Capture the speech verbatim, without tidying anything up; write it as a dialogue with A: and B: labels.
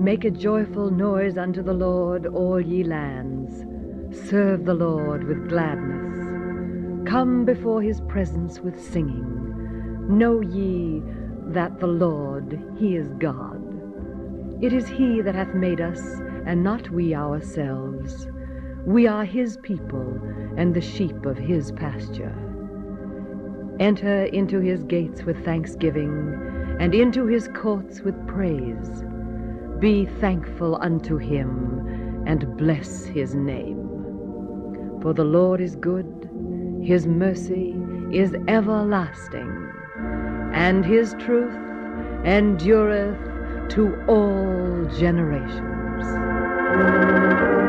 A: Make a joyful noise unto the Lord, all ye lands. Serve the Lord with gladness. Come before his presence with singing. Know ye that the Lord, he is God. It is he that hath made us, and not we ourselves. We are his people, and the sheep of his pasture. Enter into his gates with thanksgiving, and into his courts with praise. Be thankful unto him, and bless his name. For the Lord is good, his mercy is everlasting, and his truth endureth to all generations.